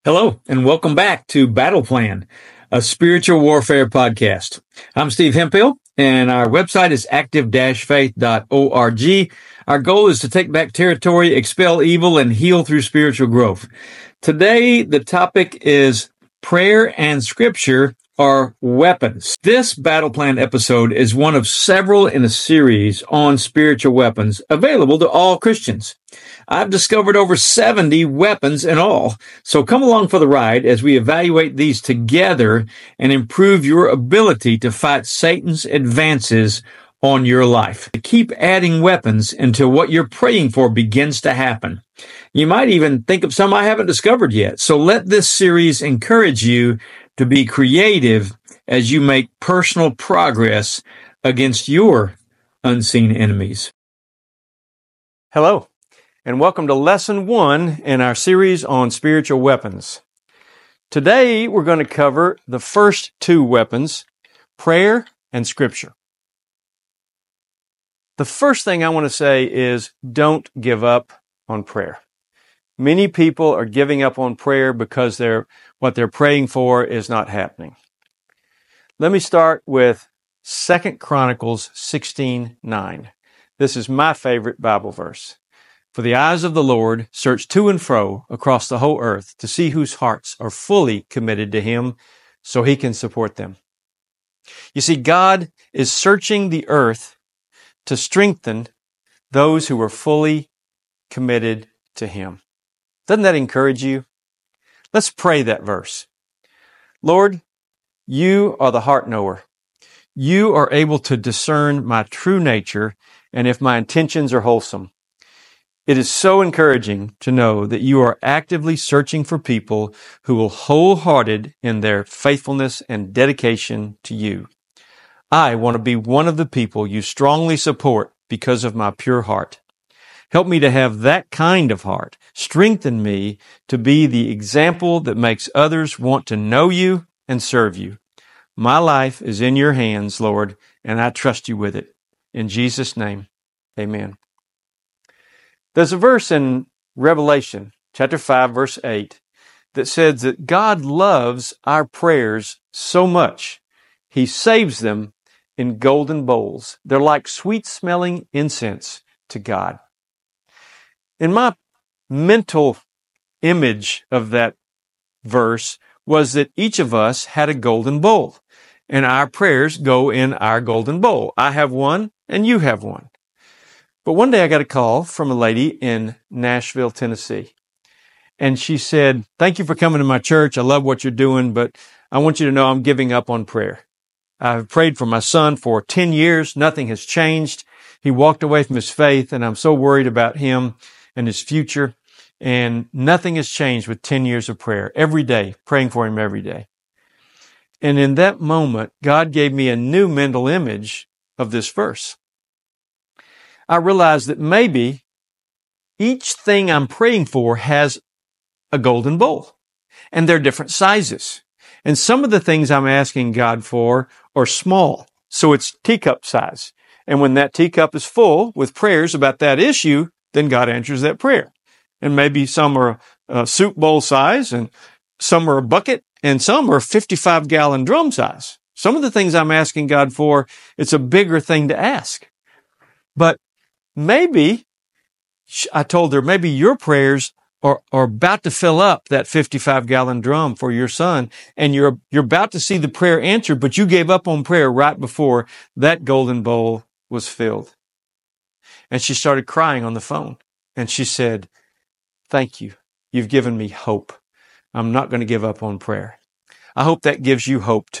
Hello, and welcome back to Battle Plan, a spiritual warfare podcast. I'm Steve Hemphill, and our website is active-faith.org. Our goal is to take back territory, expel evil, and heal through spiritual growth. Today, the topic is prayer and scripture are weapons. This Battle Plan episode is one of several in a series on spiritual weapons available to all Christians. I've discovered over 70 weapons in all, so come along for the ride as we evaluate these together and improve your ability to fight Satan's advances on your life. Keep adding weapons until what you're praying for begins to happen. You might even think of some I haven't discovered yet, so let this series encourage you to be creative as you make personal progress against your unseen enemies. Hello, and welcome to Lesson 1 in our series on spiritual weapons. Today, we're going to cover the first two weapons, prayer and scripture. The first thing I want to say is don't give up on prayer. Many people are giving up on prayer because what they're praying for is not happening. Let me start with 2 Chronicles 16:9. This is my favorite Bible verse. For the eyes of the Lord search to and fro across the whole earth to see whose hearts are fully committed to Him so He can support them. You see, God is searching the earth to strengthen those who are fully committed to Him. Doesn't that encourage you? Let's pray that verse. Lord, You are the heart knower. You are able to discern my true nature and if my intentions are wholesome. It is so encouraging to know that You are actively searching for people who will wholehearted in their faithfulness and dedication to You. I want to be one of the people You strongly support because of my pure heart. Help me to have that kind of heart. Strengthen me to be the example that makes others want to know You and serve You. My life is in Your hands, Lord, and I trust You with it. In Jesus' name, amen. There's a verse in Revelation, chapter 5, verse 8, that says that God loves our prayers so much, He saves them in golden bowls. They're like sweet-smelling incense to God. In my mental image of that verse was that each of us had a golden bowl, and our prayers go in our golden bowl. I have one, and you have one. But one day I got a call from a lady in Nashville, Tennessee, and she said, "Thank you for coming to my church. I love what you're doing, but I want you to know I'm giving up on prayer. I've prayed for my son for 10 years. Nothing has changed. He walked away from his faith, and I'm so worried about him and his future. And nothing has changed with 10 years of prayer. Every day, praying for him every day." And in that moment, God gave me a new mental image of this verse. I realized that maybe each thing I'm praying for has a golden bowl, and they're different sizes. And some of the things I'm asking God for are small, so it's teacup size. And when that teacup is full with prayers about that issue, then God answers that prayer. And maybe some are a soup bowl size, and some are a bucket, and some are 55-gallon drum size. Some of the things I'm asking God for, it's a bigger thing to ask. But maybe, I told her, maybe your prayers are about to fill up that 55-gallon drum for your son, and you're about to see the prayer answered, but you gave up on prayer right before that golden bowl was filled. And she started crying on the phone. And she said, "Thank you. You've given me hope. I'm not going to give up on prayer." I hope that gives you hope too.